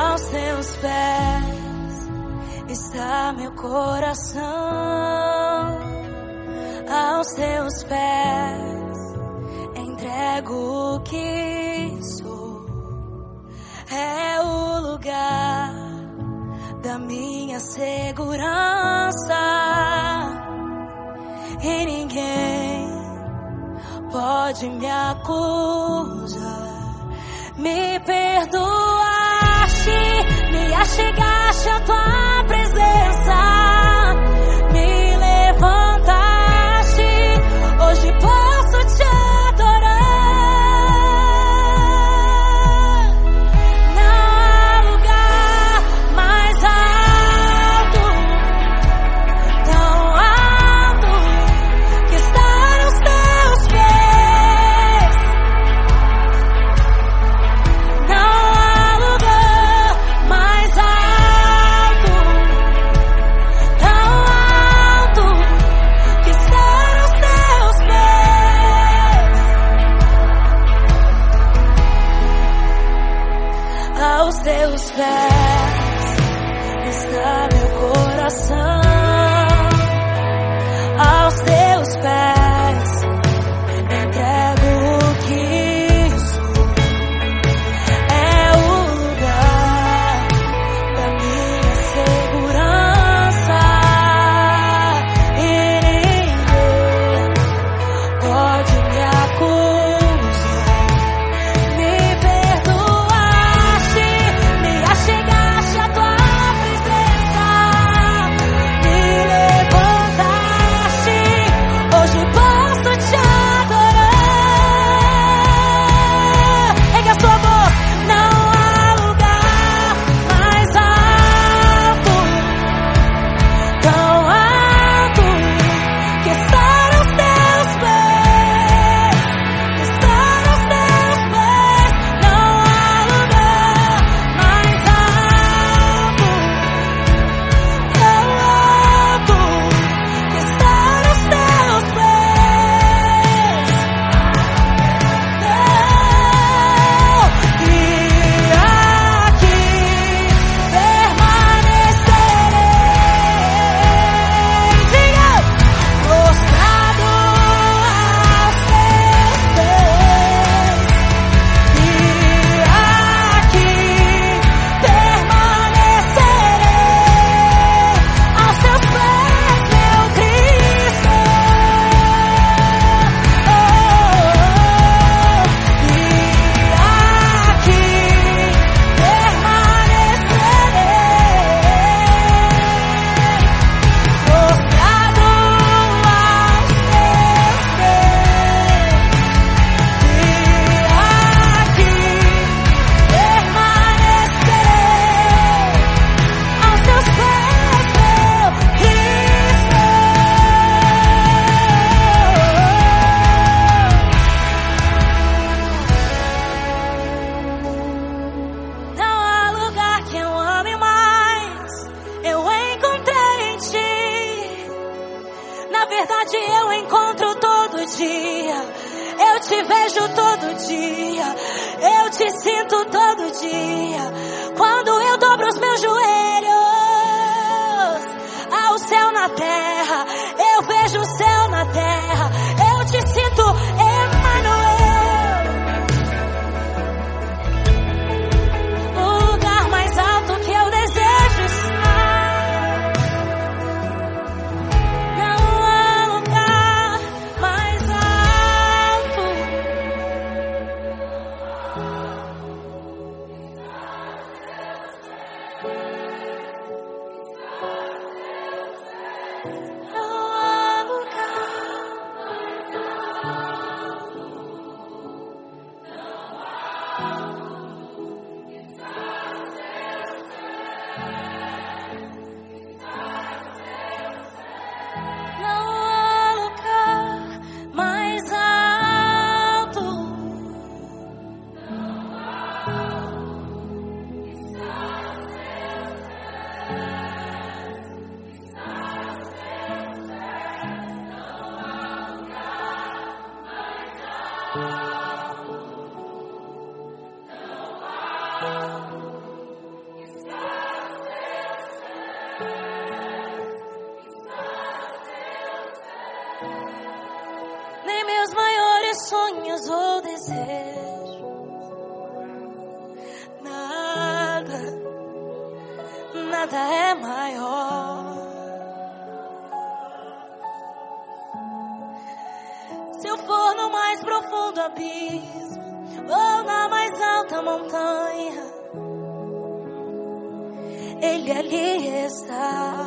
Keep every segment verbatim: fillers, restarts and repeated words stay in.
Aos seus pés está meu coração. Aos seus pés entrego o que sou. É o lugar da minha segurança. E ninguém pode me acusar. Me perdoaste, me achegaste à tua presença, me levantaste, hoje posso te adorar. Não há lugar mais alto, tão alto, que estar aos teus pés. Não há lugar mais alto, tão alto, que estar aos teus pés. Aos teus pés está meu coração. Aos teus pés entrego o que sou. É o lugar da minha segurança. E ninguém pode me acusar. Me perdoaste, me achegaste à tua presença, me levantaste, hoje posso te adorar. Ergue a sua voz. Não há lugar mais alto, tão alto, que estar aos teus pés, estar aos teus pés. Não há lugar mais alto, tão alto, que estar aos teus pés. E aqui permanecerei, diga, prostrado aos teus pés. E aqui permanecerei aos teus pés, meu Cristo. E aqui permanecerei, prostrado aos teus pés. E aqui permanecerei aos teus pés, meu Cristo. Não há lugar que eu ame mais, eu encontrei em ti. Na verdade eu encontro todo dia, eu te vejo todo dia, eu te sinto todo dia. Quando eu dobro os meus joelhos ao céu na terra, eu vejo o céu na terra, eu te sinto, Emmanuel. O lugar mais alto que eu desejo estar. Não há lugar mais alto. Não há lugar. Não há lugar mais alto. Nem meus maiores sonhos ou desejos, nada, nada é maior. Se eu for no mais profundo abismo ou na mais alta montanha, Ele ali está.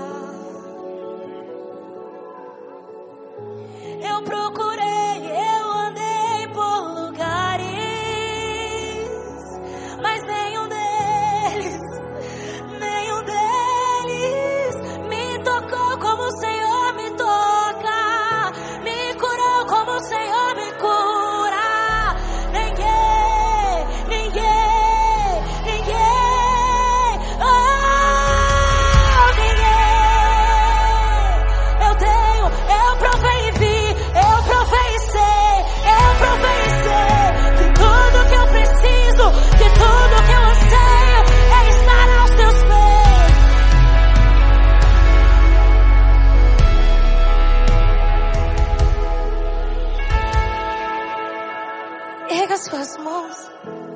Eu procurei, eu andei por lugares, mas nenhum deles, nenhum deles me tocou como o Senhor me toca, me curou como o Senhor me cura. Ninguém, ninguém, ninguém, oh, ninguém. Eu tenho, eu provei e vi. Eu profetizei, eu profetizei que tudo que eu preciso, que tudo que eu anseio é estar aos teus pés. Erga suas mãos.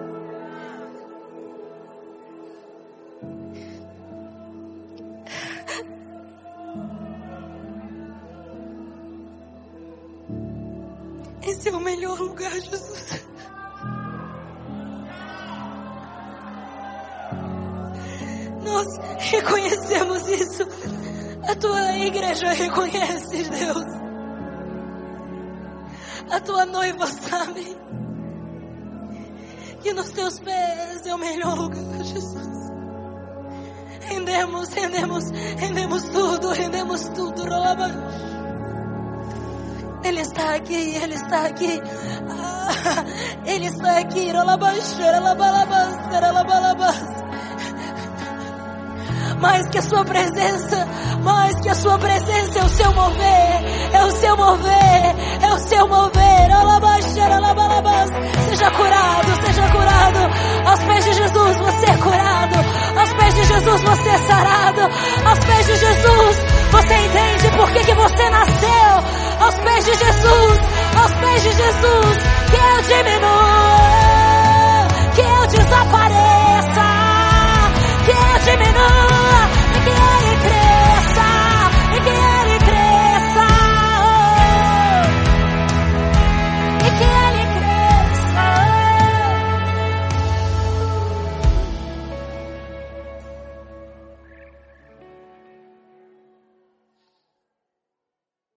Esse é o melhor lugar, Jesus. Nós reconhecemos isso. A tua igreja reconhece, Deus. A tua noiva sabe que nos teus pés é o melhor lugar, Jesus. Rendemos, rendemos, rendemos tudo, rendemos tudo, Rolaba. Ele está aqui, Ele está aqui. Ah, Ele está aqui. Mais que a sua presença, mais que a sua presença é o seu mover, é o seu mover, é o seu mover. Seja curado, seja curado. Aos pés de Jesus você é curado. Aos pés de Jesus você é sarado. Aos pés de Jesus você entende por que que você nasceu. Aos pés de Jesus, aos pés de Jesus, que eu diminuo.